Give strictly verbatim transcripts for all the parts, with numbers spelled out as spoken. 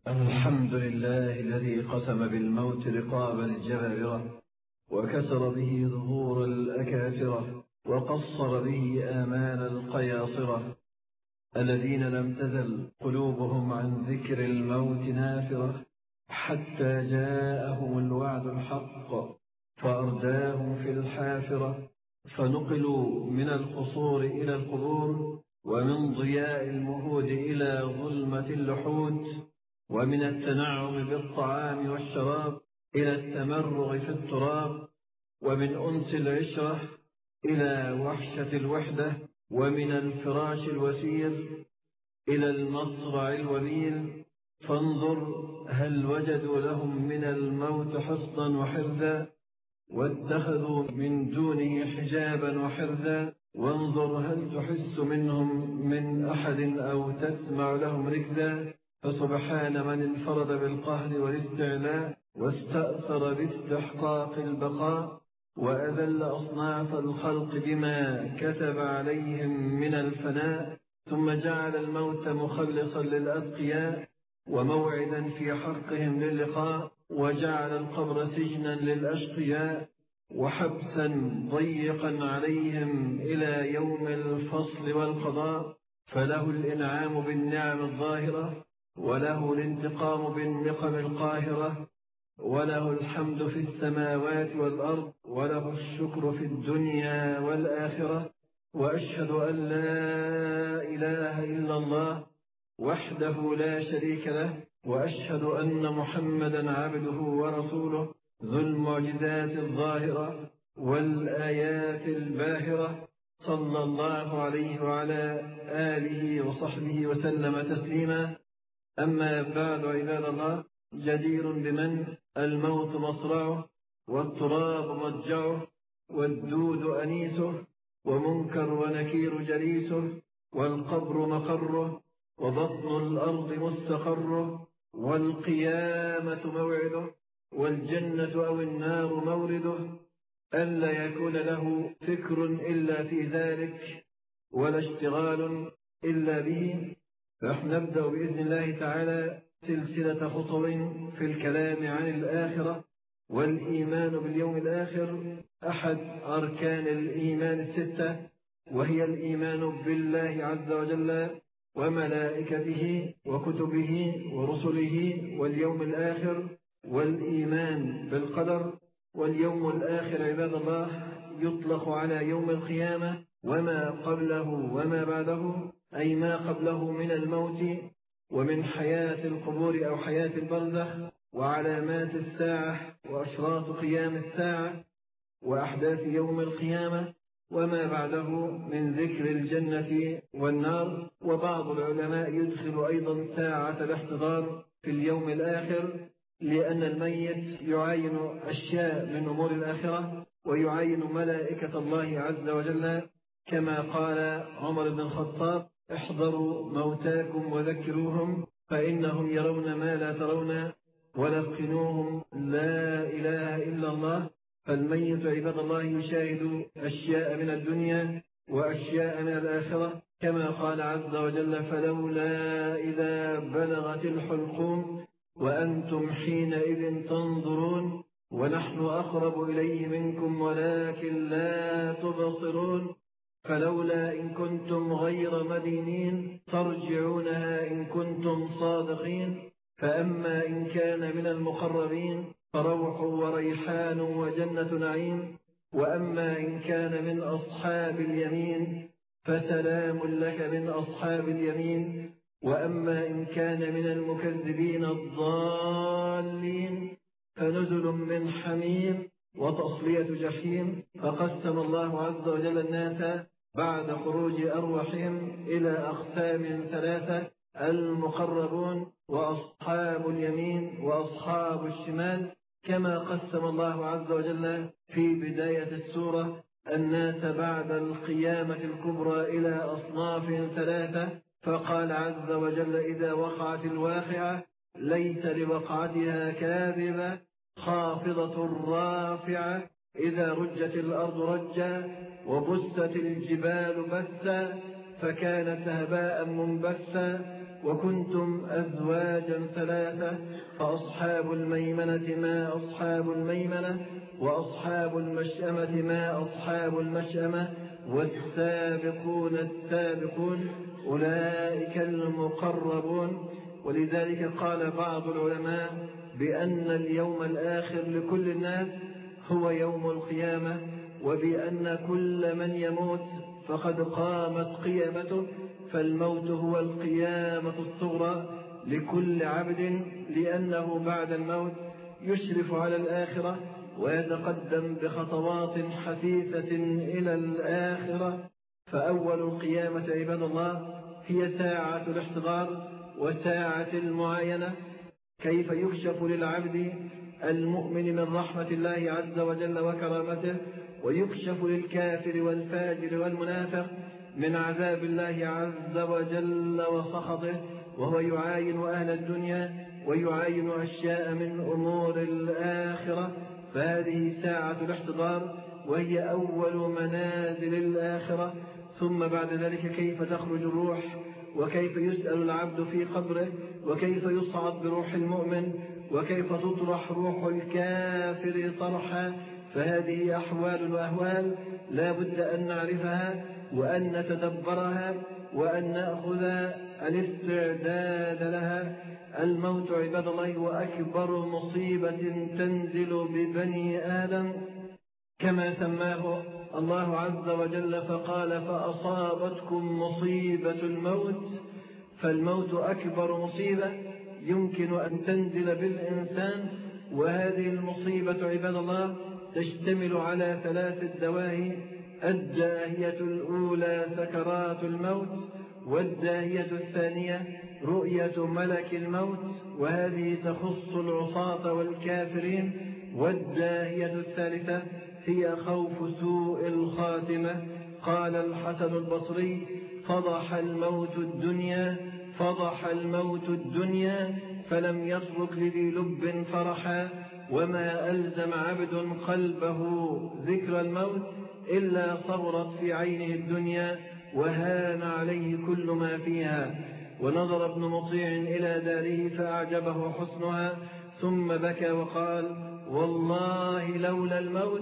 الحمد لله الذي قسم بالموت رقاب الجبابرة، وكسر به ظهور الأكافرة، وقصر به آمال القياصرة، الذين لم تزل قلوبهم عن ذكر الموت نافرة حتى جاءهم الوعد الحق فأرداهم في الحافرة، فنقلوا من القصور إلى القبور، ومن ضياء المهود إلى ظلمة اللحود، ومن التنعم بالطعام والشراب إلى التمرغ في التراب، ومن أنس العشرة إلى وحشة الوحدة، ومن الفراش الوثير إلى المصرع الوبيل. فانظر هل وجدوا لهم من الموت حصنا وحرزا، واتخذوا من دونه حجابا وحرزا. وانظر هل تحس منهم من أحد أو تسمع لهم ركزا. فسبحان من انفرد بالقهر والاستعلاء، واستأثر باستحقاق البقاء، وأذل أصناف الخلق بما كتب عليهم من الفناء، ثم جعل الموت مخلصا للأتقياء وموعدا في حقهم للقاء، وجعل القبر سجنا للأشقياء وحبسا ضيقا عليهم إلى يوم الفصل والقضاء. فله الإنعام بالنعم الظاهرة، وله الانتقام بالنقم القاهرة، وله الحمد في السماوات والأرض، وله الشكر في الدنيا والآخرة. وأشهد أن لا إله إلا الله وحده لا شريك له، وأشهد أن محمدا عبده ورسوله ذو المعجزات الظاهرة والآيات الباهرة، صلى الله عليه وعلى آله وصحبه وسلم تسليما. أما بعد عباد الله، جدير بمن الموت مصرعه، والتراب مضجعه، والدود أنيسه، ومنكر ونكير جليسه، والقبر مقره، وبطن الأرض مستقره، والقيامة موعده، والجنة أو النار مورده. ألا يكون له فكر إلا في ذلك، ولا اشتغال إلا به. فنبدأ بإذن الله تعالى سلسلة خطب في الكلام عن الآخرة. والإيمان باليوم الآخر أحد أركان الإيمان الستة، وهي الإيمان بالله عز وجل وملائكته وكتبه ورسله واليوم الآخر، والإيمان بالقدر. واليوم الآخر عباد الله يطلق على يوم القيامة وما قبله وما بعده، أي ما قبله من الموت ومن حياة القبور أو حياة البرزخ، وعلامات الساعة وأشراط قيام الساعة وأحداث يوم القيامة، وما بعده من ذكر الجنة والنار. وبعض العلماء يدخل أيضا ساعة الاحتضار في اليوم الآخر، لأن الميت يعاين أشياء من أمور الآخرة، ويعاين ملائكة الله عز وجل، كما قال عمر بن الخطاب: احضروا موتاكم وذكروهم فإنهم يرون ما لا ترون، ولقنوهم لا إله إلا الله. فالميت عباد الله يشاهد أشياء من الدنيا وأشياء من الآخرة، كما قال عز وجل: فلولا إذا بلغت الحلقوم وأنتم حينئذ تنظرون ونحن أقرب إليه منكم ولكن لا تبصرون. فلولا إن كنتم غير مدينين ترجعونها إن كنتم صادقين. فأما إن كان من المقربين فروح وريحان وجنة نعيم، وأما إن كان من أصحاب اليمين فسلام لك من أصحاب اليمين، وأما إن كان من المكذبين الضالين فنزل من حميم وتصلية جحيم. فقسم الله عز وجل الناس بعد خروج أرواحهم إلى أقسام ثلاثة: المقربون وأصحاب اليمين وأصحاب الشمال، كما قسم الله عز وجل في بداية السورة الناس بعد القيامة الكبرى إلى أصناف ثلاثة، فقال عز وجل: إذا وقعت الواقعة ليس لوقعتها كاذبة خافضة رافعة، إذا رجت الأرض رجا وبست الجبال بثا فكانت هباء منبثا، وكنتم أزواجا ثلاثة، فأصحاب الميمنة ما أصحاب الميمنة، وأصحاب المشأمة ما أصحاب المشأمة، والسابقون السابقون أولئك المقربون. ولذلك قال بعض العلماء بأن اليوم الآخر لكل الناس هو يوم القيامة، وبأن كل من يموت فقد قامت قيامته، فالموت هو القيامة الصغرى لكل عبد، لأنه بعد الموت يشرف على الآخرة ويتقدم بخطوات حثيثة إلى الآخرة. فأول القيامة عباد الله هي ساعة الاحتضار وساعة المعاينة، كيف يكشف للعبد المؤمن من رحمة الله عز وجل وكرامته، ويكشف للكافر والفاجر والمنافق من عذاب الله عز وجل وسخطه، وهو يعاين أهل الدنيا ويعاين أشياء من أمور الآخرة. فهذه ساعة الاحتضار وهي أول منازل الآخرة. ثم بعد ذلك كيف تخرج الروح، وكيف يسأل العبد في قبره، وكيف يصعد بروح المؤمن، وكيف تطرح روح الكافر طرحا. فهذه أحوال وأهوال لا بد أن نعرفها وأن نتدبرها وأن نأخذ الاستعداد لها. الموت عباد الله هو أكبر مصيبة تنزل ببني آدم كما سماه الله عز وجل، فقال فأصابتكم مصيبة الموت. فالموت أكبر مصيبة يمكن أن تنزل بالإنسان، وهذه المصيبة عباد الله تشتمل على ثلاث دواهي: الداهية الأولى سكرات الموت، والداهية الثانية رؤية ملك الموت، وهذه تخص العصاة والكافرين، والداهية الثالثة هي خوف سوء الخاتمة. قال الحسن البصري: فضح الموت الدنيا فضح الموت الدنيا فلم يترك لذي لب فرحا، وما ألزم عبد قلبه ذكر الموت إلا صبرت في عينه الدنيا وهان عليه كل ما فيها. ونظر ابن مطيع إلى داره فأعجبه حسنها، ثم بكى وقال: والله لولا الموت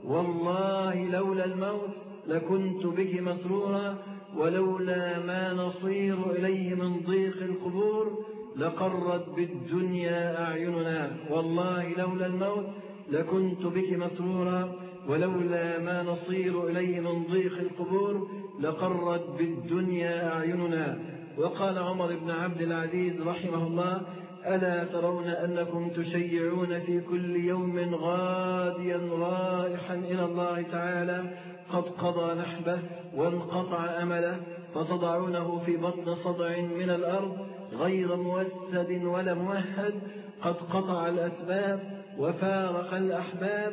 والله لولا الموت لكنت بك مسرورا، ولولا ما نصير إليه من ضيق القبور لقرت بالدنيا أعيننا. والله لولا الموت لكنت بك مسرورا، ولولا ما نصير إليه من ضيق القبور لقرت بالدنيا أعيننا. وقال عمر بن عبد العزيز رحمه الله: ألا ترون أنكم تشيعون في كل يوم غاديا رائحا إلى الله تعالى قد قضى نحبه وانقطع أمله، فتضعونه في بطن صدع من الأرض غير موسد ولا موهد، قد قطع الأسباب وفارق الأحباب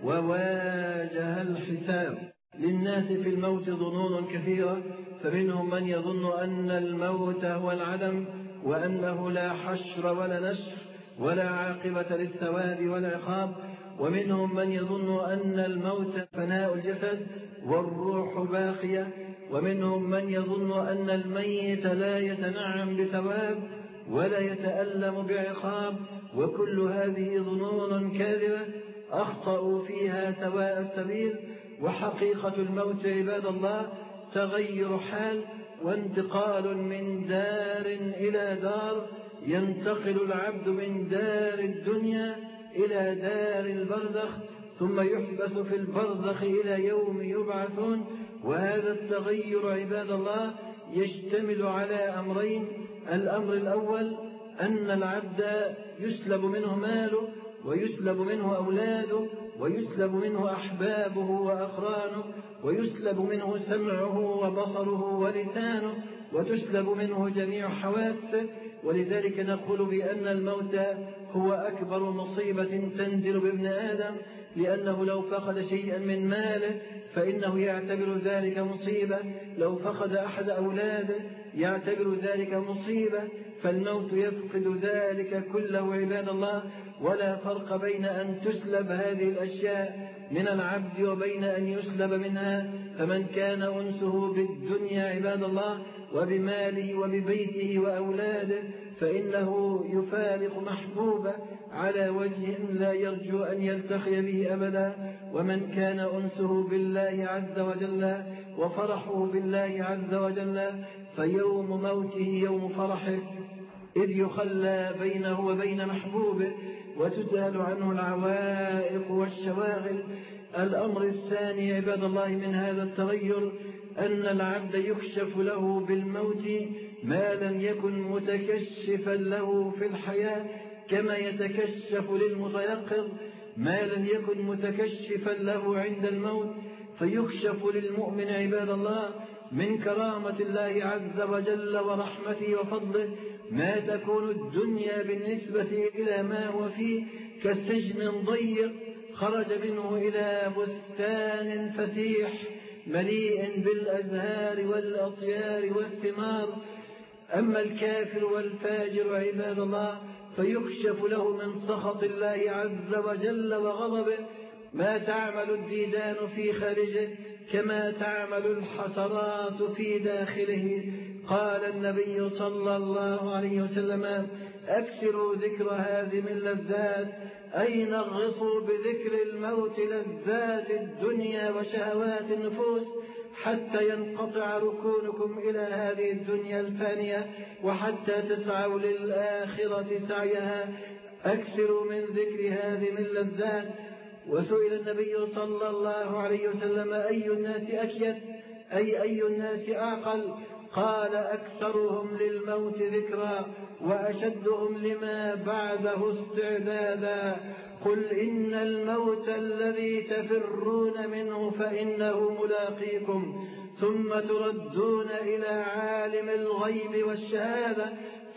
وواجه الحساب. للناس في الموت ظنون كثيرة، فمنهم من يظن أن الموت هو العدم، وأنه لا حشر ولا نشر ولا عاقبة للثواب والعقاب، ومنهم من يظن أن الموت فناء الجسد والروح باقية، ومنهم من يظن أن الميت لا يتنعم بثواب ولا يتألم بعقاب. وكل هذه ظنون كاذبة أخطأوا فيها سواء السبيل. وحقيقة الموت عباد الله تغير حال وانتقال من دار إلى دار، ينتقل العبد من دار الدنيا إلى دار البرزخ، ثم يحبس في البرزخ إلى يوم يبعثون. وهذا التغير عباد الله يشتمل على أمرين: الأمر الأول أن العبد يسلب منه ماله، ويسلب منه أولاده، ويسلب منه أحبابه وأقرانه، ويسلب منه سمعه وبصره ولسانه، وتسلب منه جميع حواسه. ولذلك نقول بأن الموت هو أكبر مصيبة تنزل بابن آدم، لأنه لو فقد شيئا من ماله فإنه يعتبر ذلك مصيبة، لو فقد أحد أولاده يعتبر ذلك مصيبة، فالموت يفقد ذلك كله عباد الله. ولا فرق بين أن تسلب هذه الأشياء من العبد وبين أن يسلب منها. فمن كان أنسه بالدنيا عباد الله وبماله وببيته وأولاده فإنه يفارق محبوبه على وجه لا يرجو أن يلتقي به أبدا. ومن كان أنسه بالله عز وجل وفرحه بالله عز وجل فيوم موته يوم فرحه، إذ يخلى بينه وبين محبوبه وتزال عنه العوائق والشواغل. الأمر الثاني عباد الله من هذا التغير أن العبد يكشف له بالموت ما لم يكن متكشفا له في الحياة، كما يتكشف للمتيقظ ما لم يكن متكشفا له عند الموت. فيكشف للمؤمن عباد الله من كرامة الله عز وجل ورحمته وفضله ما تكون الدنيا بالنسبة إلى ما هو فيه كسجن ضيق خرج منه إلى بستان فسيح مليء بالأزهار والأطيار والثمار. أما الكافر والفاجر عباد الله فيكشف له من سخط الله عز وجل وغضبه ما تعمل الديدان في خارجه كما تعمل الحسرات في داخله. قال النبي صلى الله عليه وسلم: أكثروا ذكر هذه من لذات، أي نغصوا بذكر الموت لذات الدنيا وشهوات النفوس حتى ينقطع ركونكم إلى هذه الدنيا الفانية وحتى تسعوا للآخرة سعيها. أكثروا من ذكر هذه من لذات. وسئل النبي صلى الله عليه وسلم: أي الناس أكيد، أي أي الناس أعقل؟ قال: أكثرهم للموت ذكرا وأشدهم لما بعده استعدادا. قل إن الموت الذي تفرون منه فإنه ملاقيكم ثم تردون إلى عالم الغيب والشهادة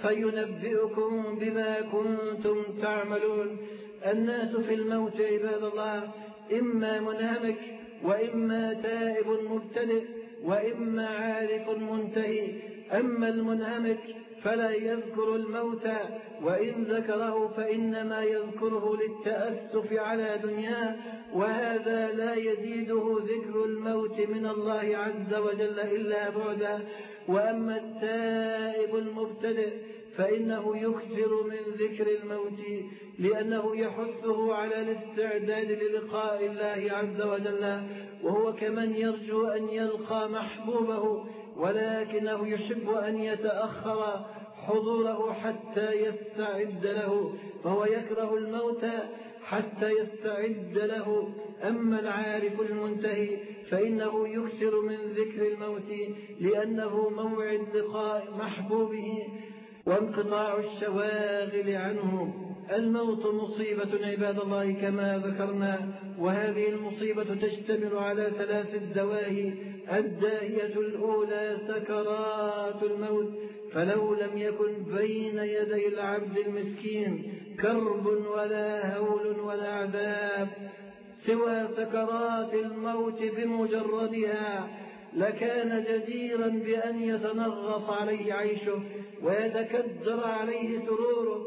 فينبئكم بما كنتم تعملون. الناس في الموت عباد الله إما منهمك وإما تائب مبتدئ وإما عارف منتهي. أما المنهمك فلا يذكر الموت، وإن ذكره فإنما يذكره للتأسف على دنياه، وهذا لا يزيده ذكر الموت من الله عز وجل إلا بعدا. وأما التائب المبتدئ فإنه يكثر من ذكر الموت لأنه يحثه على الاستعداد للقاء الله عز وجل، وهو كمن يرجو أن يلقى محبوبه ولكنه يحب أن يتأخر حضوره حتى يستعد له، فهو يكره الموت حتى يستعد له. أما العارف المنتهي فإنه يكثر من ذكر الموت لأنه موعد لقاء محبوبه وانقطاع الشواغل عنه. الموت مصيبة عباد الله كما ذكرنا، وهذه المصيبة تشتمل على ثلاث الدواهي. الداهية الأولى سكرات الموت، فلو لم يكن بين يدي العبد المسكين كرب ولا هول ولا عذاب سوى سكرات الموت بمجردها لكان جديرا بأن يتنغص عليه عيشه ويتكدر عليه سروره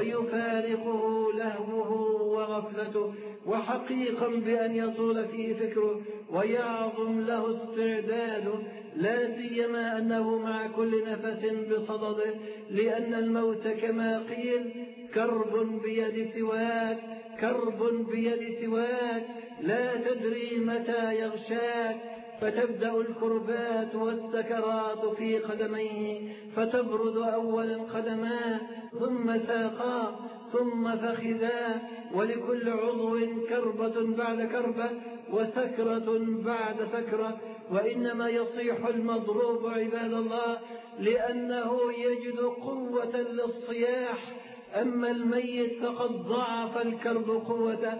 ويفارقه لهوه وغفلته، وحقيقا بأن يطول فيه فكره ويعظم له استعداده، لا سيما أنه مع كل نفس بصدده، لأن الموت كما قيل كرب بيد سواك، كرب بيد سواك لا تدري متى يغشاك. فتبدأ الكربات والسكرات في قدميه، فتبرد أولا قدماه ثم ساقاه ثم فخذاه، ولكل عضو كربة بعد كربة وسكرة بعد سكرة. وإنما يصيح المضروب عباد الله لأنه يجد قوة للصياح، أما الميت فقد ضعف الكرب قوته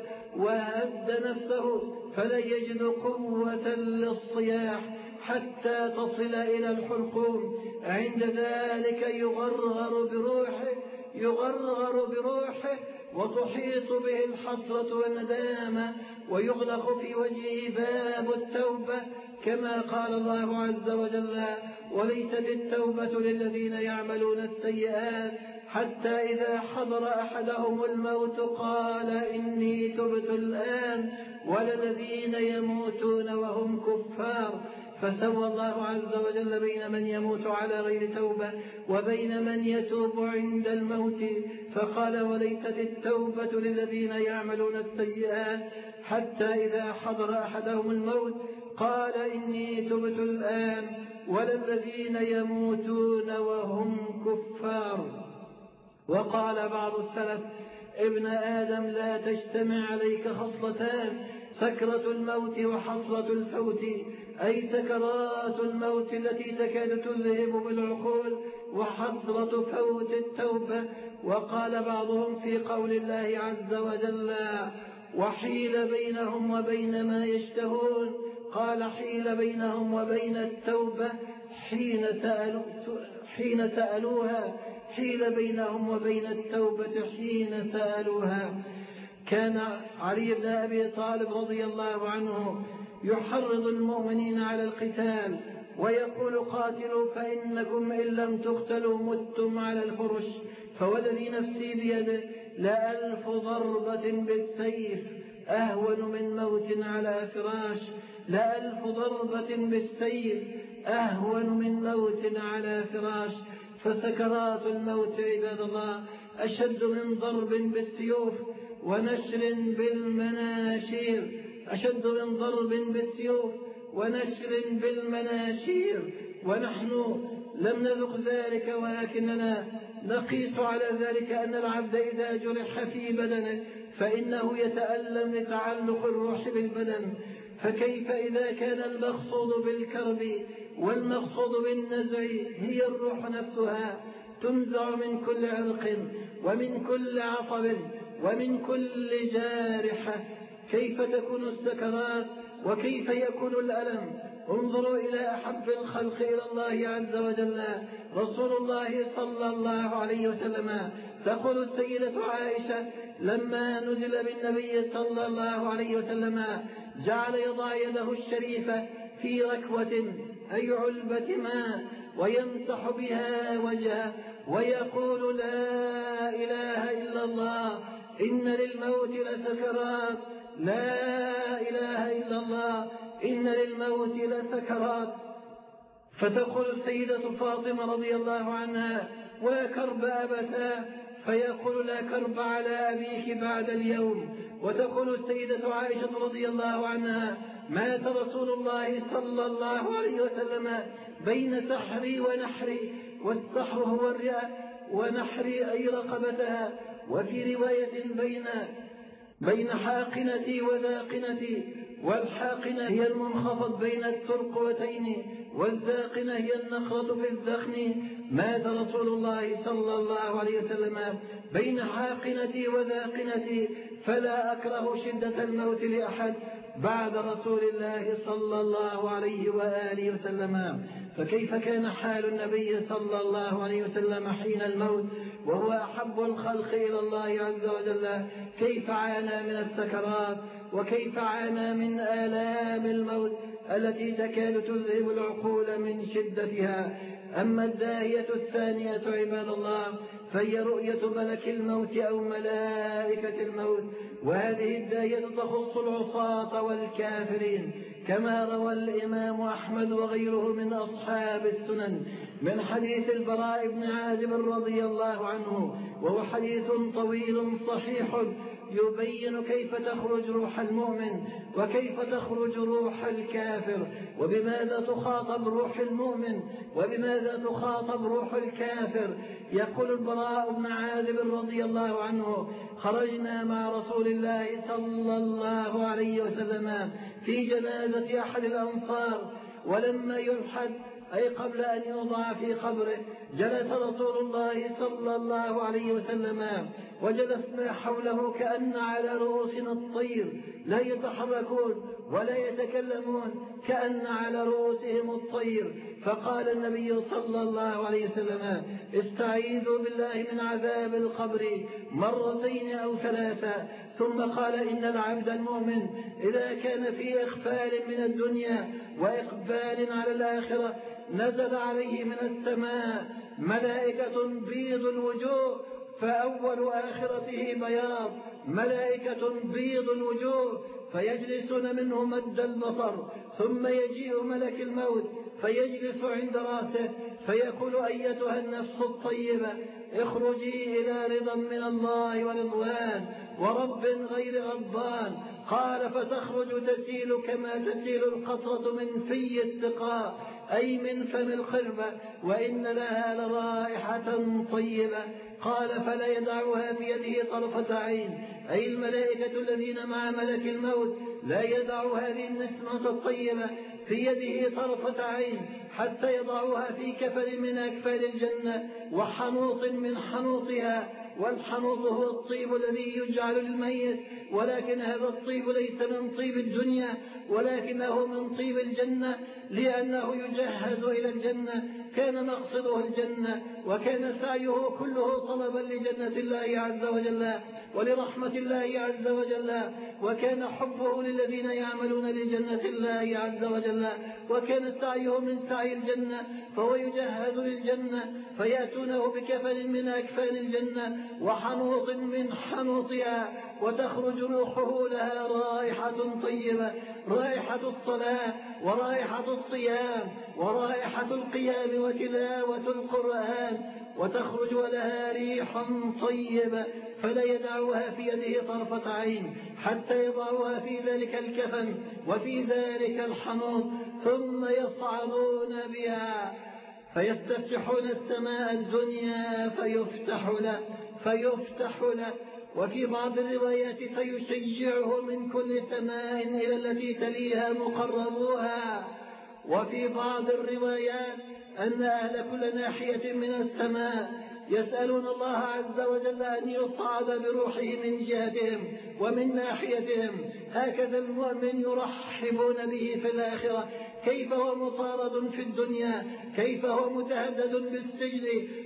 وهد نفسه فلا يجد قوة للصياح حتى تصل إلى الحلقوم. عند ذلك يغرغر بروحه يغرغر بروحه وتحيط به الحسرة والندامة ويغلق في وجهه باب التوبة كما قال الله عز وجل: وليست التوبة للذين يعملون السيئات حتى إذا حضر أحدهم الموت قال إني تبت الآن، وللذين يموتون وهم كفار. فسوى الله عز وجل بين من يموت على غير توبة وبين من يتوب عند الموت، فقال: وليست التوبة للذين يعملون السيئات حتى إذا حضر أحدهم الموت قال إني تبت الآن، وللذين يموتون وهم كفار. وقال بعض السلف: ابن آدم لا تجتمع عليك خصلتان: سكرة الموت وحصلة الفوت، أي سكرات الموت التي تكاد تذهب بالعقول، وحصلة فوت التوبة. وقال بعضهم في قول الله عز وجل: وحيل بينهم وبين ما يشتهون، قال: حيل بينهم وبين التوبة حين سألوا حين سألوها حيل بينهم وبين التوبة حين سألوها. كان علي بن أبي طالب رضي الله عنه يحرض المؤمنين على القتال ويقول: قاتلوا فإنكم إن لم تقتلوا متم على الفرش، فوالذي نفسي بيده لألف ضربة بالسيف أهون من موت على فراش، لألف ضربة بالسيف أهون من موت على فراش. فسكرات الموت عباد الله أشد من ضرب بالسيوف ونشر بالمناشير، أشد من ضرب بالسيوف ونشر بالمناشير. ونحن لم نذق ذلك، ولكننا نقيس على ذلك أن العبد إذا جرح في بدنه فإنه يتألم لتعلق الروح بالبدن، فكيف إذا كان المقصود بالكرب والمقصود بالنزع هي الروح نفسها تنزع من كل عرق ومن كل عصب ومن كل جارحة، كيف تكون السكرات وكيف يكون الألم؟ انظروا إلى أحب الخلق إلى الله عز وجل رسول الله صلى الله عليه وسلم. تقول السيدة عائشة: لما نزل بالنبي صلى الله عليه وسلم جعل يضع يده الشريفة في ركوة أي علبة ماء ويمسح بها وجهه ويقول: لا إله إلا الله، إن للموت لسكرات، لا إله إلا الله، إن للموت لسكرات. فتقول السيدة فاطمة رضي الله عنها: وكرب أبتاه، فيقول: لا كرب على أبيك بعد اليوم. وتقول السيدة عائشة رضي الله عنها: مات رسول الله صلى الله عليه وسلم بين سحري ونحري، والسحر هو الرئة ونحري أي رقبتها، وفي رواية بين بين حاقنتي وذاقنتي، والحاقنة هي المنخفض بين الترقوتين، والذاقنة هي النخرة في الذخن. مات رسول الله صلى الله عليه وسلم بين حاقنتي وذاقنتي، فلا أكره شدة الموت لأحد بعد رسول الله صلى الله عليه وآله وسلم. فكيف كان حال النبي صلى الله عليه وسلم حين الموت وهو أحب الخلق إلى الله عز وجل؟ كيف عانى من السكرات وكيف عانى من آلام الموت التي تكاد تذهب العقول من شدتها. أما الداهية الثانية عباد الله فهي رؤية ملك الموت أو ملائكة الموت، وهذه الداهية تخص العصاة والكافرين، كما روى الإمام أحمد وغيره من أصحاب السنن من حديث البراء بن عازب رضي الله عنه، وهو حديث طويل صحيح يبين كيف تخرج روح المؤمن وكيف تخرج روح الكافر، وبماذا تخاطب روح المؤمن وبماذا تخاطب روح الكافر. يقول البراء بن عازب رضي الله عنه: خرجنا مع رسول الله صلى الله عليه وسلم في جنازة أحد الأنصار، ولما يلحد أي قبل أن يوضع في قبره جلس رسول الله صلى الله عليه وسلم وجلسنا حوله كأن على رؤوسنا الطير، لا يتحركون ولا يتكلمون، كأن على رؤوسهم الطير. فقال النبي صلى الله عليه وسلم: استعيذوا بالله من عذاب القبر مرتين أو ثلاثة. ثم قال: إن العبد المؤمن إذا كان في إغفال من الدنيا وإقبال على الآخرة نزل عليه من السماء ملائكة بيض الوجوه، فأول آخرته بياض، ملائكة بيض الوجوه فيجلسون منه مد البصر، ثم يجيء ملك الموت فيجلس عند رأسه فيقول: أيتها النفس الطيبة اخرجي إلى رضا من الله ورضوان ورب غير غضبان. قال: فتخرج تسيل كما تسيل القطرة من في السقاء، أي من فم الخربة، وإن لها لرائحة طيبة. قال: فلا يدعها في يده طرفة عين، أي الملائكة الذين مع ملك الموت لا يدع هذه النسمة الطيبة في يده طرفة عين حتى يضعها في كفن من أكفال الجنة وحنوط من حنوطها. والحنوط هو الطيب الذي يجعل للميت، ولكن هذا الطيب ليس من طيب الدنيا ولكنه من طيب الجنة، لأنه يجهز إلى الجنة. كان مقصده الجنة، وكان سعيه كله طلبا لجنة الله عز وجل ولرحمة الله عز وجل، وكان حبه للذين يعملون لجنة الله عز وجل، وكان سعيه من سعي الجنة، فهو يجهز للجنة فيأتونه بكفن من أكفان الجنة وحنوط من حنوطها، وتخرج روحه لها رائحة طيبة، رائحة الصلاة ورائحة الصيام ورائحة القيام وتلاوة القرآن، وتخرج ولها ريح طيبة، فلا يدعوها في يده طرفة عين حتى يضعوها في ذلك الكفن وفي ذلك الحنوط، ثم يصعدون بها فيستفتحون السماء الدنيا فيفتح له فيفتح له وفي بعض الروايات فيشجعه من كل سماء إلى التي تليها مقربوها. وفي بعض الروايات أن أهل كل ناحية من السماء يسألون الله عز وجل أن يصعد بروحه من جهتهم ومن ناحيتهم. هكذا المؤمن يرحبون به في الآخرة. كيف هو مطارد في الدنيا، كيف هو متهدد بالسجن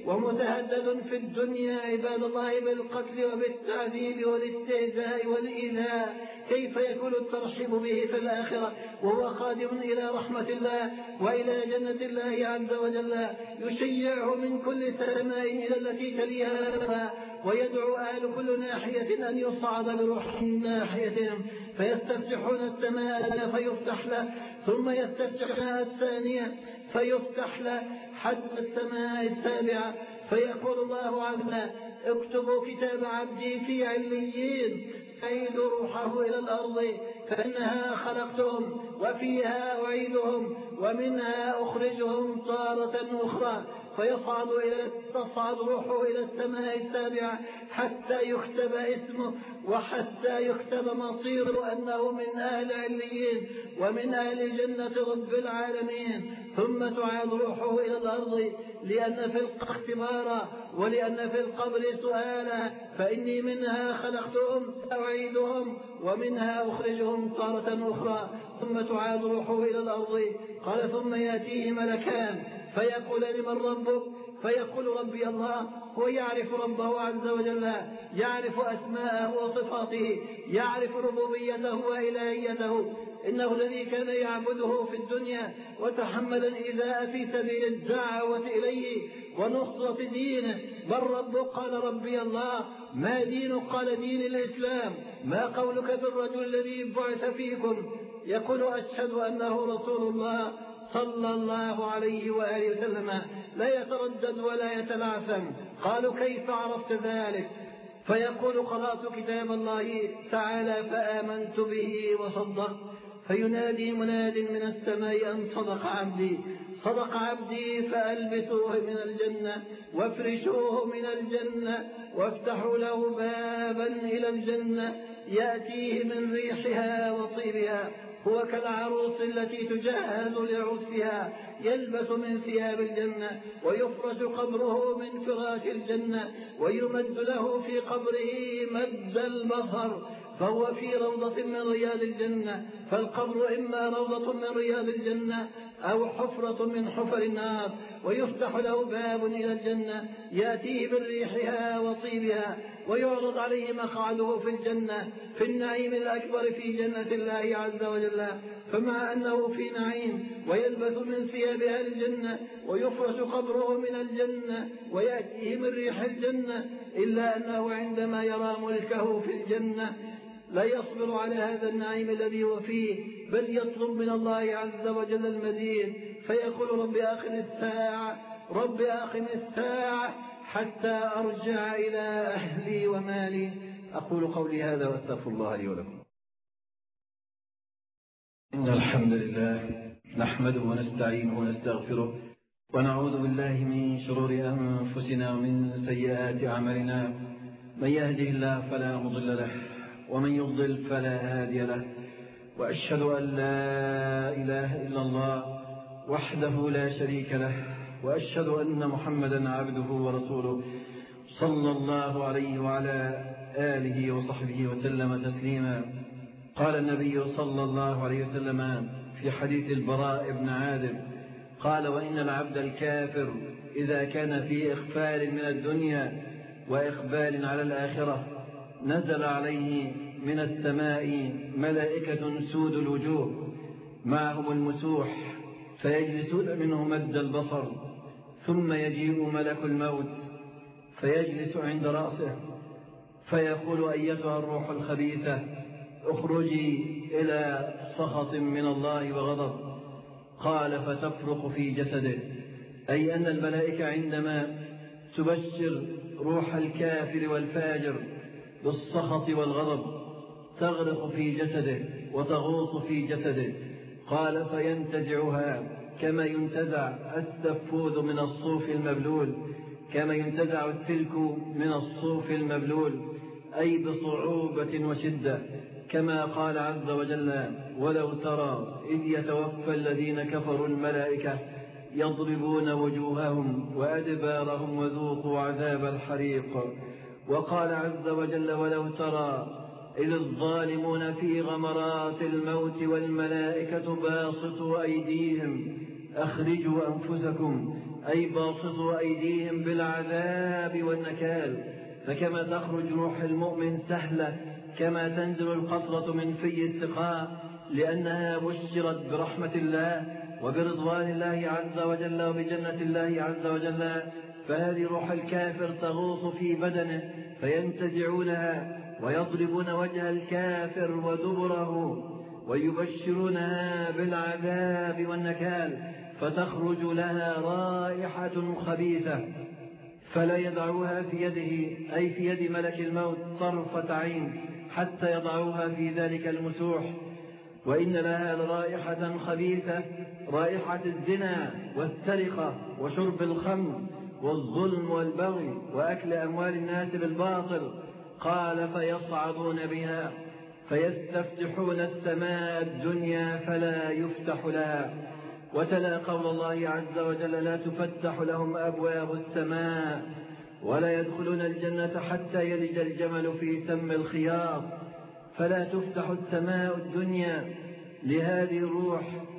ومتهدد في الدنيا عباد الله بالقتل وبالتعذيب والاستهزاء والإيذاء، كيف يكون الترحيب به في الآخرة وهو خادم إلى رحمة الله وإلى جنة الله عز وجل. يشيعه من كل سماء إلى التي تليها، ويدعو أهل كل ناحية أن يصعد بروح ناحيتهم، فيستفتحون السماء فيفتح له، ثم يستفتحها الثانية فيفتح له حتى السماء السابعة، فيقول الله عز وجل: اكتبوا كتاب عبدي في عليين، فأعيدوا روحه إلى الأرض فإنها خلقتهم وفيها أعيدهم ومنها أخرجهم تارة أخرى. فيصعد إلى تصعد روحه إلى السماء السابعة حتى يكتب اسمه وحتى يكتب مصيره أنه من أهل عليين ومن أهل جنة رب العالمين. ثم تعاد روحه إلى الأرض لأن في القبر اختبارا ولأن في القبر سؤالا، فإني منها خلقتهم أعيدهم ومنها أخرجهم تارة أخرى. ثم تعاد روحه إلى الأرض. قال: ثم يأتيه ملكان فيقول: لمن ربك؟ فيقول: ربي الله. هو يعرف ربه عز وجل، يعرف أسماءه وصفاته، يعرف ربوبيته وإلهيته. إنه الذي كان يعبده في الدنيا وتحمل الإيذاء في سبيل الدعوة إليه ونصرة دينه. بل ربك؟ قال: ربي الله. ما دينك؟ قال: دين الإسلام. ما قولك بالرجل الذي بعث فيكم؟ يقول: أشهد أنه رسول الله صلى الله عليه وآله وسلم، لا يتردد ولا يتلعثم. قالوا: كيف عرفت ذلك؟ فيقول: قرأت كتاب الله تعالى فآمنت به وصدقت. فينادي مناد من السماء أن صدق عبدي، صدق عبدي، فألبسوه من الجنة وافرشوه من الجنة وافتحوا له بابا إلى الجنة يأتيه من ريحها وطيبها. هو كالعروس التي تجهز لعرسها، يلبس من ثياب الجنة ويفرش قبره من فراش الجنة ويمد له في قبره مد البصر، فهو في روضة من رياض الجنة. فالقبر إما روضة من رياض الجنة أو حفرة من حفر النار، ويفتح له باب إلى الجنة يأتيه من ريحها وطيبها، ويعرض عليه مقعده في الجنة في النعيم الأكبر في جنة الله عز وجل. فمع أنه في نعيم ويلبث من ثياب أهل الجنة ويفرش قبره من الجنة ويأتيه من ريح الجنة، إلا أنه عندما يرى ملكه في الجنة لا يصبر على هذا النعيم الذي هو فيه، بل يطلب من الله عز وجل المزيد، فيقول رب أقم الساعة رب أقم الساعة حتى أرجع إلى أهلي ومالي. أقول قولي هذا وأستغفر الله لي ولكم. إن الحمد لله نحمده ونستعينه ونستغفره ونعوذ بالله من شرور أنفسنا ومن سيئات أعمالنا، من يهده الله فلا مضل له ومن يضلل فلا هادي له، وأشهد أن لا إله إلا الله وحده لا شريك له، وأشهد أن محمدا عبده ورسوله صلى الله عليه وعلى آله وصحبه وسلم تسليما. قال النبي صلى الله عليه وسلم في حديث البراء بن عازب قال: وإن العبد الكافر إذا كان في إغفال من الدنيا وإقبال على الآخرة نزل عليه من السماء ملائكة سود الوجوه معهم المسوح فيجلسون منه مد البصر، ثم يجيء ملك الموت فيجلس عند رأسه فيقول: أيتها الروح الخبيثة اخرجي إلى سخط من الله وغضب. قال: فتفرق في جسده، أي أن الملائكة عندما تبشر روح الكافر والفاجر بالسخط والغضب تغرق في جسده وتغوص في جسده. قال: فينتزعها كما ينتزع السفوذ من الصوف المبلول، كما ينتزع السلك من الصوف المبلول، أي بصعوبة وشدة، كما قال عز وجل: ولو ترى إذ يتوفى الذين كفروا الملائكة يضربون وجوههم وأدبارهم وذوقوا عذاب الحريق. وقال عز وجل: ولو ترى إذ الظالمون في غمرات الموت والملائكة باسطوا أيديهم أخرجوا أنفسكم، أي باسطوا أيديهم بالعذاب والنكال. فكما تخرج روح المؤمن سهلة كما تنزل القطرة من في السقاء لأنها بشرت برحمة الله وبرضوان الله عز وجل وبجنة الله عز وجل، فهذه روح الكافر تغوص في بدنه فينتزعونها ويضربون وجه الكافر ودبره ويبشرونها بالعذاب والنكال، فتخرج لها رائحة خبيثة فلا يضعوها في يده، أي في يد ملك الموت، طرفة عين حتى يضعوها في ذلك المسوح. وإن لها لرائحة خبيثة، رائحة الزنا والسرقة وشرب الخمر والظلم والبغي وأكل أموال الناس بالباطل. قال: فيصعدون بها فيستفتحون السماء الدنيا فلا يفتح لها. وتلا قول الله عز وجل: لا تفتح لهم أبواب السماء ولا يدخلون الجنة حتى يلج الجمل في سم الخياط. فلا تفتح السماء الدنيا لهذه الروح.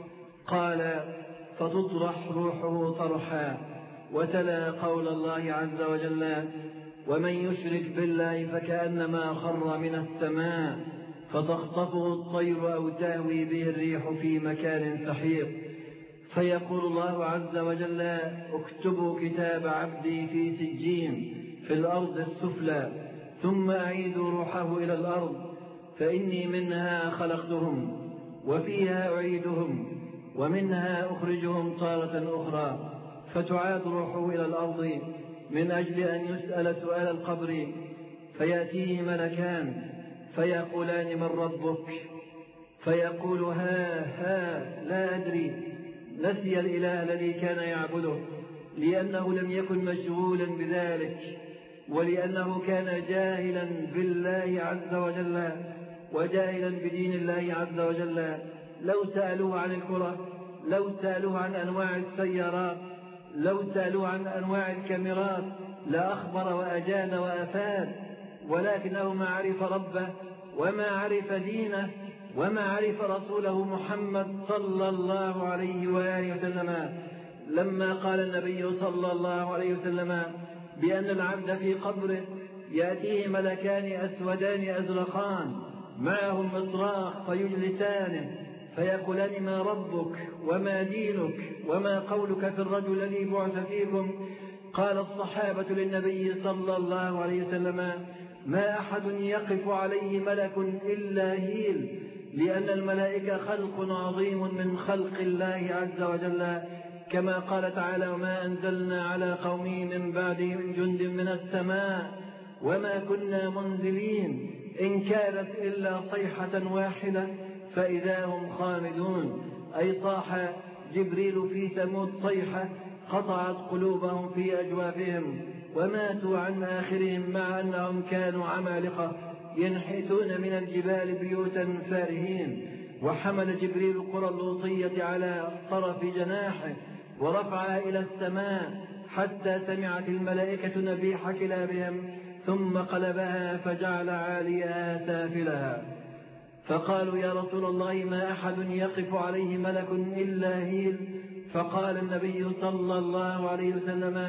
قال: فتطرح روحه طرحا. وتلا قول الله عز وجل: ومن يشرك بالله فكأنما خر من السماء فتخطفه الطير أو تهوي به الريح في مكان سحيق. فيقول الله عز وجل: اكتبوا كتاب عبدي في سجين في الأرض السفلى ثم أعيدوا روحه إلى الأرض، فإني منها خلقتهم وفيها أعيدهم ومنها أخرجهم تارة أخرى. فتعاد روحه إلى الأرض من أجل أن يسأل سؤال القبر، فيأتيه ملكان فيقولان: من ربك؟ فيقول: ها ها لا أدري. نسي الإله الذي كان يعبده لأنه لم يكن مشغولا بذلك، ولأنه كان جاهلا بالله عز وجل وجاهلا بدين الله عز وجل. لو سألوه عن الكرة، لو سألوه عن أنواع السيارات، لو سألوه عن أنواع الكاميرات لأخبر وأجاد وأفاد، ولكنه ما عرف ربه وما عرف دينه وما عرف رسوله محمد صلى الله عليه وآله وسلم لما قال النبي صلى الله عليه وسلم بأن العبد في قبره يأتيه ملكان أسودان أزرقان معهم مطراق فيجلسانه فيقولان ما ربك وما دينك وما قولك في الرجل الذي بعث فيكم؟ قال الصحابة للنبي صلى الله عليه وسلم ما أحد يقف عليه ملك إلا هيل، لأن الملائكة خلق عظيم من خلق الله عز وجل، كما قال تعالى وما أنزلنا على قومه من بعده من جند من السماء وما كنا منزلين إن كانت إلا صيحة واحدة فإذا هم خامدون. أي صاح جبريل في ثمود صيحة قطعت قلوبهم في أجوافهم وماتوا عن آخرهم، مع أنهم كانوا عمالقة ينحتون من الجبال بيوتا فارهين. وحمل جبريل القرى اللوطية على طرف جناحه ورفعها إلى السماء حتى سمعت الملائكة نبيح كلابهم، ثم قلبها فجعل عاليها سافلها. فقالوا يا رسول الله ما أحد يقف عليه ملك إلا هيل. فقال النبي صلى الله عليه وسلم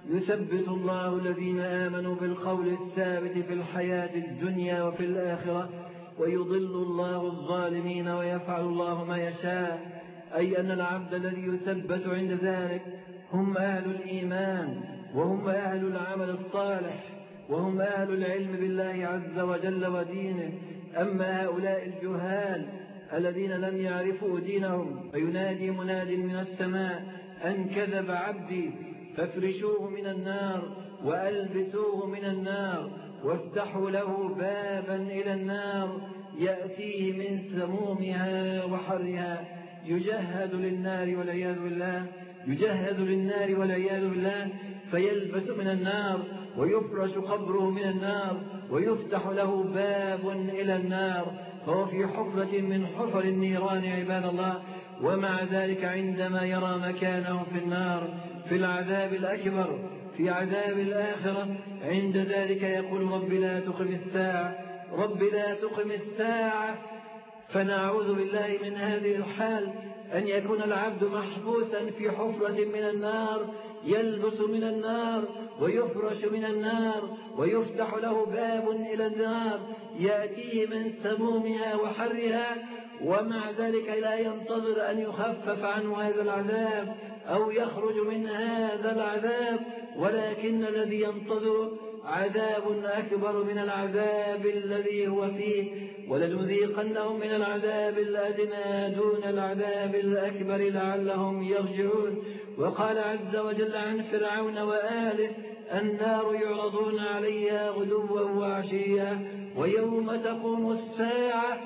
يثبت الله الذين آمنوا بالقول الثابت في الحياة الدنيا وفي الآخرة ويضل الله الظالمين ويفعل الله ما يشاء. أي أن العبد الذي يثبت عند ذلك هم أهل الإيمان وهم أهل العمل الصالح وهم أهل العلم بالله عز وجل ودينه. أما هؤلاء الجهال الذين لم يعرفوا دينهم فينادي مناد من السماء أن كذب عبدي فافرشوه من النار وألبسوه من النار وافتحوا له بابا إلى النار يأتيه من سمومها وحرها، يجهد للنار والعياذ بالله يجهد للنار والعياذ بالله فيلبس من النار ويفرش قبره من النار ويفتح له باب إلى النار فهو في حفرة من حفر النيران عباد الله. ومع ذلك عندما يرى مكانه في النار في العذاب الأكبر في عذاب الآخرة عند ذلك يقول رب لا تقم الساعة رب لا تقم الساعة. فنعوذ بالله من هذه الحال أن يكون العبد محبوسا في حفرة من النار يلبس من النار ويفرش من النار ويفتح له باب إلى النار يأتيه من سمومها وحرها، ومع ذلك لا ينتظر أن يخفف عنه هذا العذاب أو يخرج من هذا العذاب، ولكن الذي ينتظر عذاب أكبر من العذاب الذي هو فيه. ولنذيقنهم من العذاب الأدنى دون العذاب الأكبر لعلهم يرجعون. وقال عز وجل عن فرعون وآله النار يعرضون عليها غدوا وعشيا ويوم تقوم الساعة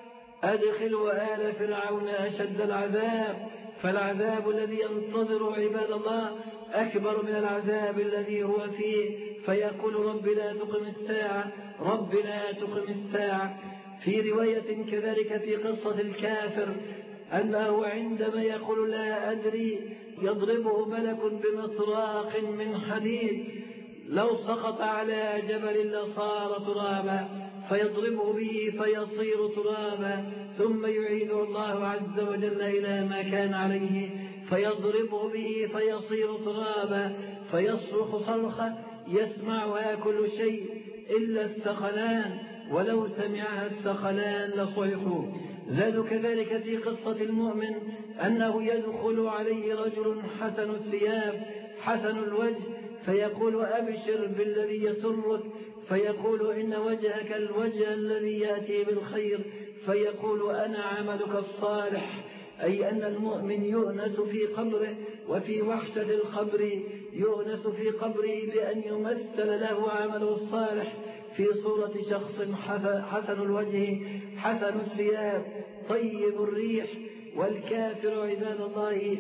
أدخلوا آل فرعون أشد العذاب. فالعذاب الذي ينتظر عباد الله أكبر من العذاب الذي هو فيه، فيقول رب لا تقم الساعة رب لا تقم الساعة. في رواية كذلك في قصة الكافر أنه عندما يقول لا أدري يضربه ملك بمطراق من حديد لو سقط على جبل لصار ترابا فيضربه به فيصير ترابا ثم يعيده الله عز وجل إلى ما كان عليه فيضربه به فيصير ترابا فيصرخ صرخة يسمعها كل شيء إلا الثقلان ولو سمعها الثقلان لصيحوا. زادوا كذلك في قصة المؤمن أنه يدخل عليه رجل حسن الثياب حسن الوجه فيقول أبشر بالذي يسرك فيقول إن وجهك الوجه الذي يأتي بالخير فيقول أنا عملك الصالح. أي أن المؤمن يؤنس في قبره وفي وحشة القبر يؤنس في قبره بأن يمثل له عمله الصالح في صورة شخص حسن الوجه حسن الثياب طيب الريح. والكافر عباد الله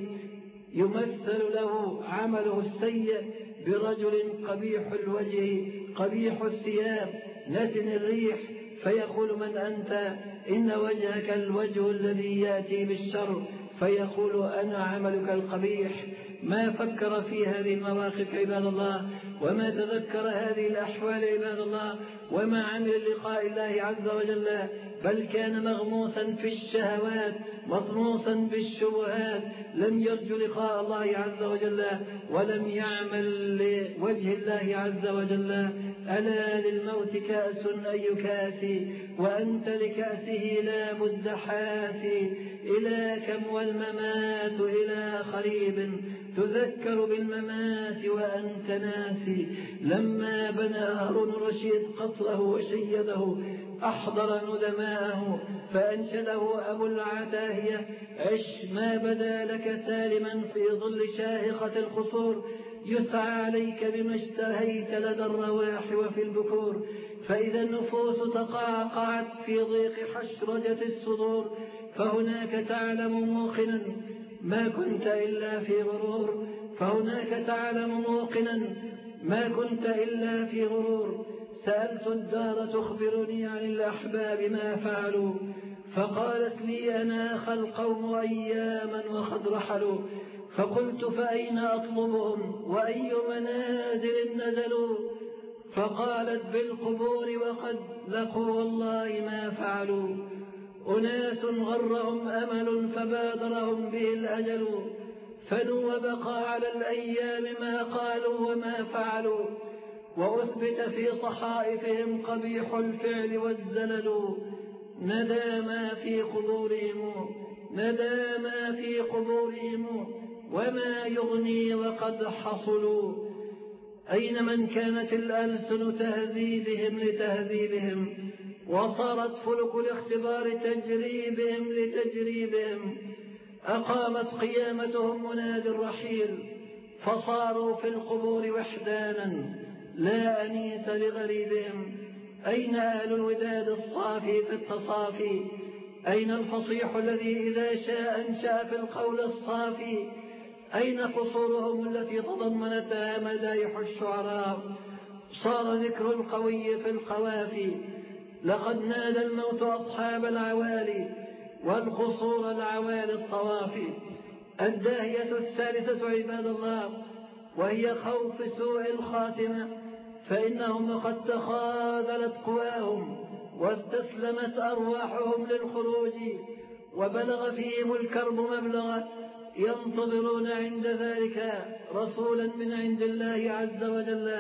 يمثل له عمله السيء برجل قبيح الوجه قبيح الثياب نتن الريح فيقول من أنت إن وجهك الوجه الذي يأتي بالشر فيقول أنا عملك القبيح. ما فكر في هذه المواقف عباد الله، وما تذكر هذه الأحوال عباد الله، وما عمل لقاء الله عز وجل، بل كان مغموسا في الشهوات مطموسا بالشبهات، لم يرجو لقاء الله عز وجل ولم يعمل لوجه الله عز وجل. ألا للموت كأس أي كاس وأنت لكأسه لا بد حاسي، إلى كم والممات إلى قريب تذكر بالممات وأنت ناسي. لما بنى هارون الرشيد قصره وشيده أحضر ندماءه فأنشده أبو العتاهية: عش ما بدا لك سالما في ظل شاهقة القصور، يسعى عليك بما اشتهيت لدى الرواح وفي البكور، فإذا النفوس تقعقعت في ضيق حشرجة الصدور، فهناك تعلم موقنا ما كنت إلا في غرور، فهناك تعلم موقنا ما كنت إلا في غرور. سألت الدار تخبرني عن الأحباب ما فعلوا، فقالت لي أناخ القوم أياما وقد رحلوا، فقلت فأين أطلبهم وأي منازل نزلوا، فقالت بالقبور وقد لقوا والله ما فعلوا، أناس غرهم أمل فبادرهم به الأجل، فنوا وبقى على الأيام ما قالوا وما فعلوا، وأثبت في صحائفهم قبيح الفعل والزلل، ندى ما في قبورهم ندى ما في قبورهم وما يغني وقد حصلوا. أين من كانت الألسن تهذيبهم لتهذيبهم، وصارت فلك الاختبار تجريبهم لتجريبهم، أقامت قيامتهم منادي الرحيل، فصاروا في القبور وحدانا لا أنيس لغريبهم. أين أهل الوداد الصافي في التصافي، أين الفصيح الذي إذا شاء انشأ في القول الصافي، أين قصورهم التي تضمنتها مدايح الشعراء، صار ذكر القوي في القوافي. لقد نادى الموت أصحاب العوالي والقصور العوالي الطوافي. الداهية الثالثة عباد الله وهي خوف سوء الخاتمة، فإنهم قد تخاذلت قواهم واستسلمت أرواحهم للخروج، وبلغ فيهم الكرب مبلغا، ينتظرون عند ذلك رسولا من عند الله عز وجل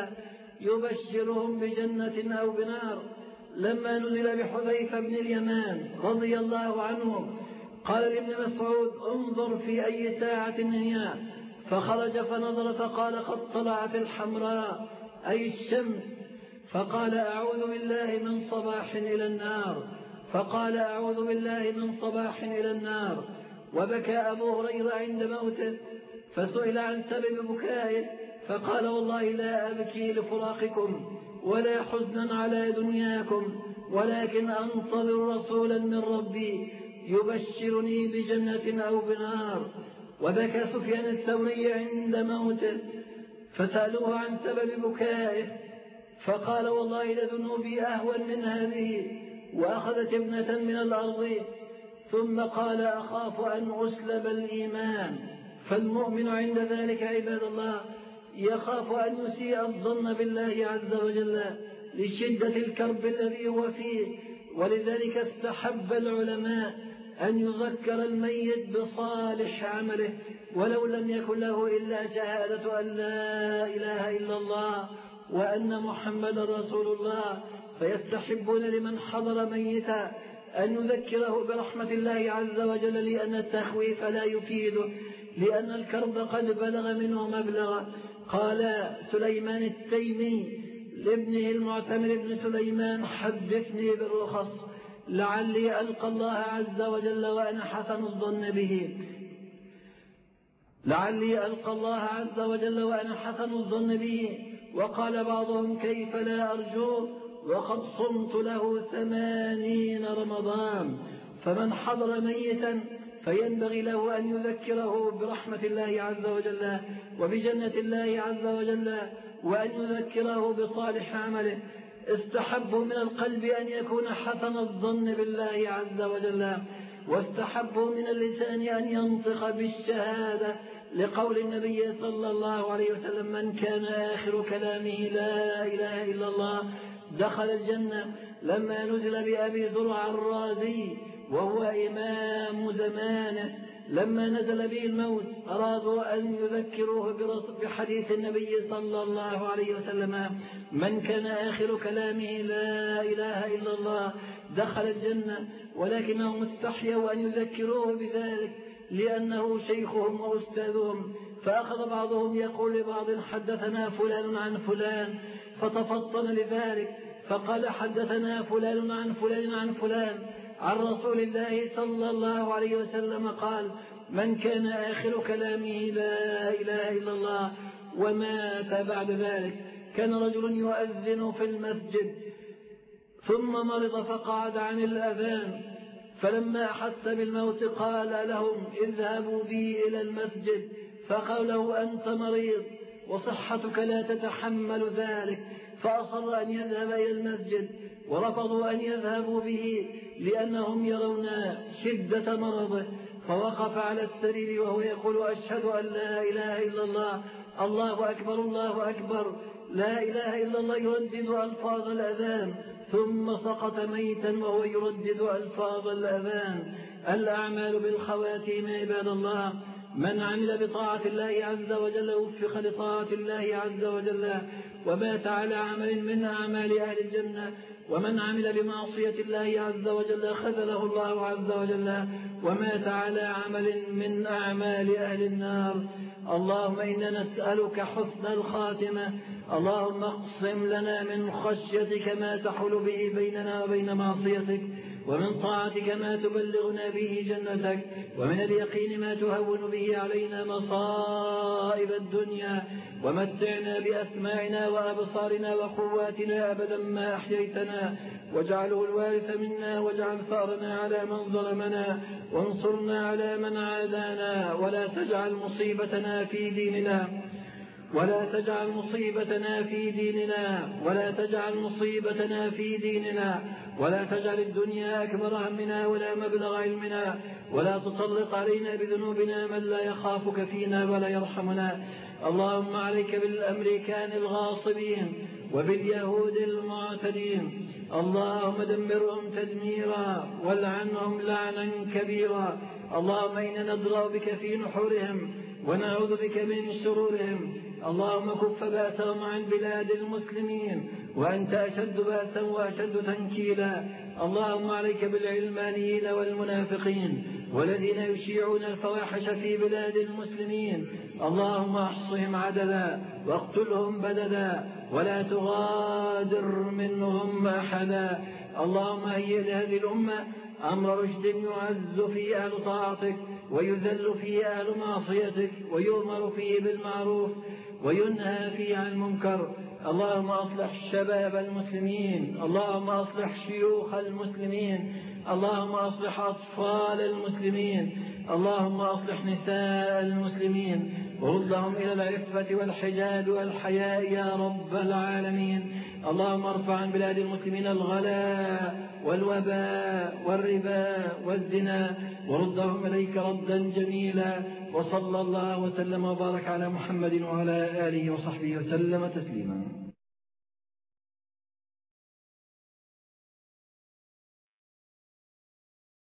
يبشرهم بجنة أو بنار. لما نزل بحذيفة بن اليمان رضي الله عنه قال لابن مسعود: انظر في أي ساعة هي، فخرج فنظر فقال: قد طلعت الحمراء أي الشمس، فقال: أعوذ بالله من صباح إلى النار، فقال: أعوذ بالله من صباح إلى النار. وبكى أبو هريرة عند موته، فسئل عن سبب بكائه فقال: والله لا أبكي لفراقكم ولا حزنا على دنياكم، ولكن أنتظر رسولا من ربي يبشرني بجنة أو بنار. وبكى سفيان الثوري عند موته، فسألوه عن سبب بكائه فقال: والله لذنوبي أهون من هذه، وأخذت ابنة من الأرض. ثم قال: أخاف أن أسلب الإيمان. فالمؤمن عند ذلك عباد الله يخاف أن يسيء الظن بالله عز وجل لشدة الكرب الذي هو فيه، ولذلك استحب العلماء أن يذكر الميت بصالح عمله ولو لم يكن له إلا شهادة أن لا إله إلا الله وأن محمد رسول الله، فيستحبون لمن حضر ميتا أن يذكره برحمة الله عز وجل، لأن التخويف لا يفيده، لأن الكرب قد بلغ منه مبلغ. قال سليمان التيمي لابنه المعتمر بن سليمان: حدثني بالرخص لعلي ألقى الله عز وجل وأنا حسن الظن به لعلي ألقى الله عز وجل وأنا حسن الظن به. وقال بعضهم: كيف لا أرجوه وقد صمت له ثمانين رمضان. فمن حضر ميتا فينبغي له أن يذكره برحمة الله عز وجل وبجنة الله عز وجل، وأن يذكره بصالح عمله. استحبوا من القلب أن يكون حسن الظن بالله عز وجل، واستحبوا من اللسان أن ينطق بالشهادة لقول النبي صلى الله عليه وسلم: من كان آخر كلامه لا إله إلا الله دخل الجنة. لما نزل بأبي زرع الرازي وهو إمام زمانه، لما نزل به الموت أرادوا أن يذكروه بحديث النبي صلى الله عليه وسلم: من كان آخر كلامه لا إله إلا الله دخل الجنة، ولكنهم استحيوا أن يذكروه بذلك لأنه شيخهم وأستاذهم. فأخذ بعضهم يقول لبعض: حدثنا فلان عن فلان، فتفطن لذلك فقال: حدثنا فلان عن فلان عن فلان عن رسول الله صلى الله عليه وسلم قال: من كان آخر كلامه لا إله إلا الله ومات بعد ذلك. كان رجل يؤذن في المسجد ثم مرض فقعد عن الأذان، فلما أحس بالموت قال لهم: اذهبوا بي إلى المسجد. فقالوا له: أنت مريض وصحتك لا تتحمل ذلك. فأصر أن يذهب إلى المسجد، ورفضوا أن يذهبوا به لأنهم يرون شدة مرضه. فوقف على السرير وهو يقول: أشهد أن لا إله إلا الله، الله أكبر الله أكبر، لا إله إلا الله، يردد ألفاظ الأذان، ثم سقط ميتا وهو يردد ألفاظ الأذان. الأعمال بالخواتيم عباد الله. من عمل بطاعة الله عز وجل وفق لطاعة الله عز وجل ومات على عمل من أعمال أهل الجنة، ومن عمل بمعصية الله عز وجل خذله الله عز وجل ومات على عمل من أعمال أهل النار. اللهم إنا نسألك حسن الخاتمة. اللهم اقسم لنا من خشيتك ما تحول به بيننا وبين معصيتك، ومن طاعتك ما تبلغنا به جنتك، ومن اليقين ما تهون به علينا مصائب الدنيا، ومتعنا بأسماعنا وأبصارنا وقواتنا أبدا ما أحييتنا، واجعله الوارث منا، واجعل ثأرنا على من ظلمنا، وانصرنا على من عادانا، ولا تجعل مصيبتنا في ديننا ولا تجعل مصيبتنا في ديننا ولا تجعل مصيبتنا في ديننا ولا تجعل الدنيا أكبر همنا ولا مبلغ علمنا، ولا تسلط علينا بذنوبنا من لا يخافك فينا ولا يرحمنا. اللهم عليك بالأمريكان الغاصبين وباليهود المعتدين، اللهم دمرهم تدميرا والعنهم لعنا كبيرا. اللهم إنا ندرأ بك في نحورهم ونعوذ بك من شرورهم. اللهم كف بأسهم عن بلاد المسلمين، وأنت أشد بأسا وأشد تنكيلا. اللهم عليك بالعلمانيين والمنافقين والذين يشيعون الفواحش في بلاد المسلمين. اللهم احصهم عددا واقتلهم بددا ولا تغادر منهم أحدا. اللهم هيئ لهذه الأمة أمر رشد يعز فيه أهل طاعتك ويذل فيه أهل معصيتك، ويؤمر فيه بالمعروف وينهى فيه عن المنكر. اللهم أصلح شباب المسلمين، اللهم أصلح شيوخ المسلمين، اللهم أصلح أطفال المسلمين، اللهم أصلح نساء المسلمين، وردهم إلى العفة والحجاب والحياء يا رب العالمين. اللهم ارفع عن بلاد المسلمين الغلاء والوباء والربا والزنا، وردهم إليك ردا جميلا. وصلى الله وسلم وبارك على محمد وعلى آله وصحبه وسلم تسليما.